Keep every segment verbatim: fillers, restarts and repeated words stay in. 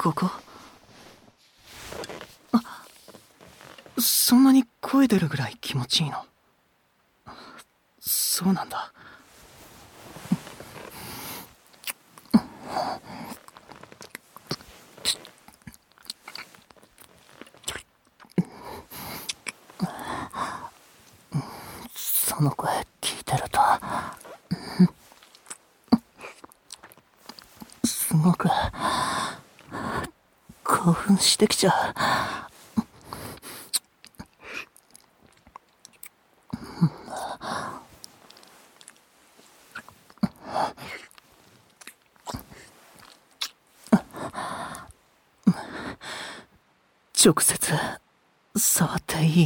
ここ？あ、そんなに声出るぐらい気持ちいいの？そうなんだ。その声聞いてるとすごく興奮してきちゃう。直接触っていい？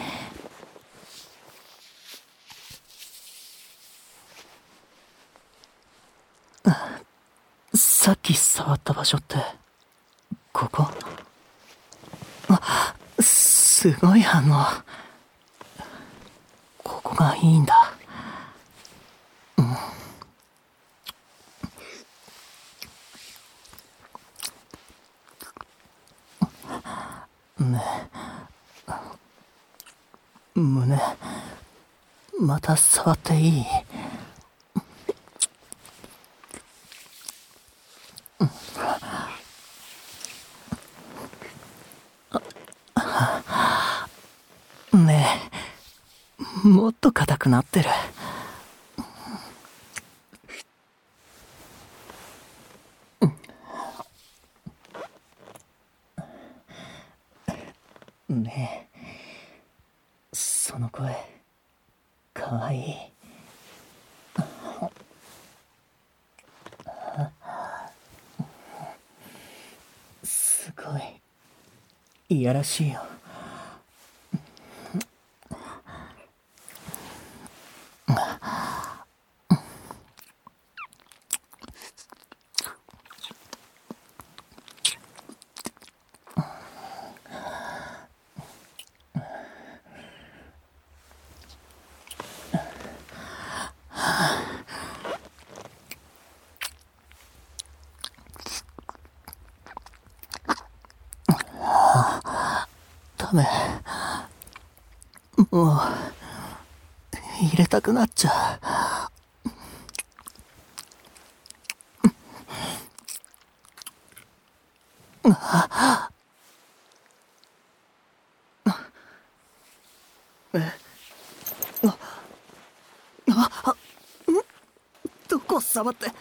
さっき触った場所ってここ？あ、すごい反応。ここがいいんだ。ねえ、胸また触っていい？ねえ、もっと硬くなってる。ねえ、その声かわいい。すごいいやらしいよ。ダメ、もう入れたくなっちゃう。あえあああ、どこ触って。